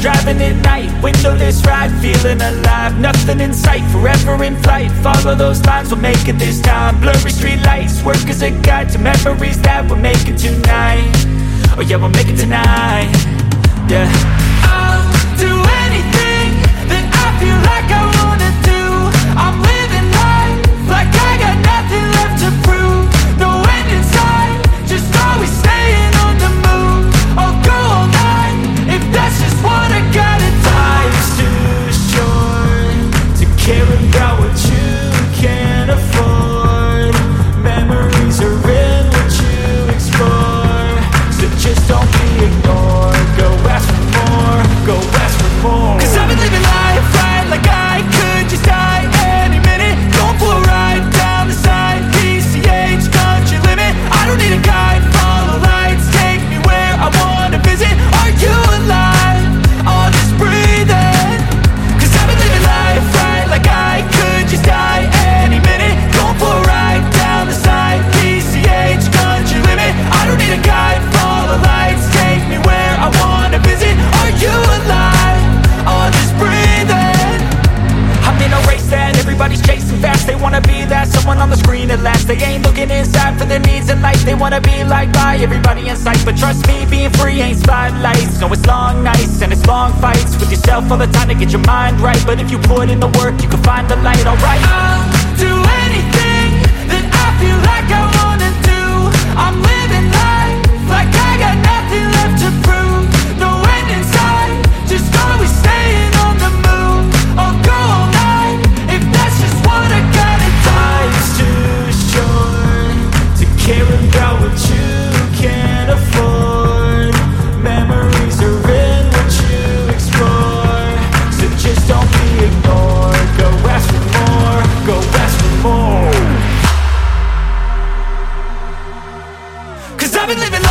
driving at night, windowless ride, feeling alive. Nothing in sight, forever in flight. Follow those lines, we'll make it this time. Blurry street lights, work as a guide to memories that we're making tonight. Oh yeah, we'll make it tonight. Yeah. I'll do anything that I feel like I wanna do. I'm living life like I got nothing left to prove. No end in sight, just always staying on the move. I'll go all night if that's just what I gotta do. Life's too short to care about what you can't afford. Memories are in what you explore, so just don't be ignored. Go ask for more, go ask for more. Cause I've been living life right like I could just die any minute. Going for a ride down the side, PCH country limit. I don't need a guide, follow lights, take me where I wanna visit. Are you alive? Or just breathing? Cause I've been living life right like I could just die any minute. Going for a ride down the side, PCH country limit. I don't need a guide, follow lights, take me where I wanna visit. Are you alive? Or just breathing? I'm in a race that everybody's chasing fast. They wanna be that someone on the screen at last. They ain't looking inside for their needs in life. They wanna be liked by everybody in sight. But trust me, being free ain't spotlights. No, it's long nights and it's long fights with yourself all the time to get your mind right. But if you put in the work, you can find the light, alright. I'll do anything that I feel like I wanna do. I'm living life like I got nothing left to prove. No end in sight, just always staying on the move. I'll go all night if that's just what I gotta do. Life's too short to care about what you can't afford. Memories are in what you explore, so just don't be ignored. Go ask for more, go ask for more. Cause I've been living